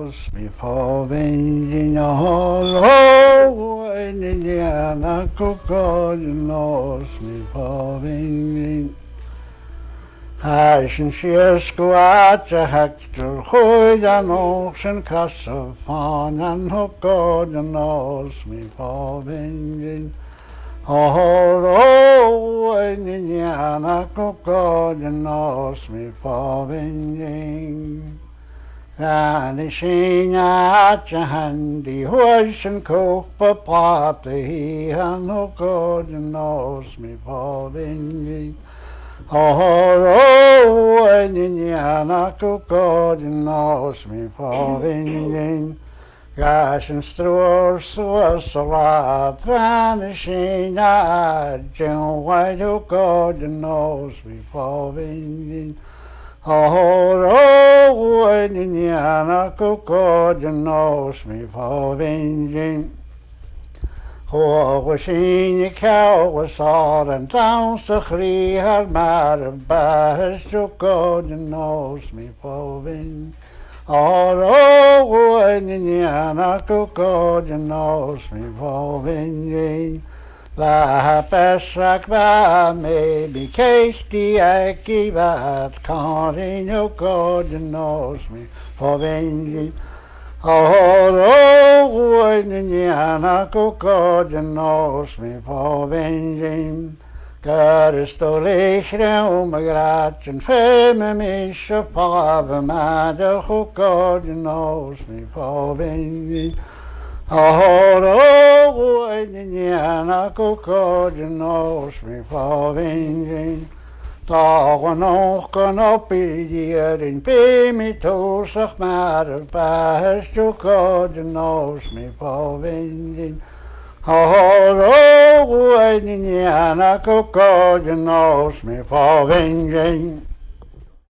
knows me for vending all in Indiana Coco knows me for vending Haisen Siesko at a hector hoid an ocean cross of fawn and Hoko knows me for vending Oh, in Indiana Coco knows me for vending And I sing at your handy horse and coke for party and no God knows me for vending Oh, in Indiana God knows me for vending Gas and straws was a lot vanishing at Jim White who God knows me for vending Oh, in Indiana God knows me for vending Oh, was in the cow was all and down so free had matter bass to God knows me for vending Oh, in Indiana God knows me for vending Va besrak va maybe Katie Aki vat Karin God knows me for vending Oh, in Indiana God knows me for vending God is to lichre grat and femme mich a pave mother who God knows me for vending Oh, in Indiana God knows me for vending Dag nog kan op hier in me to zeg maar baas to God knows me for vending Oh, in Indiana God knows me for vending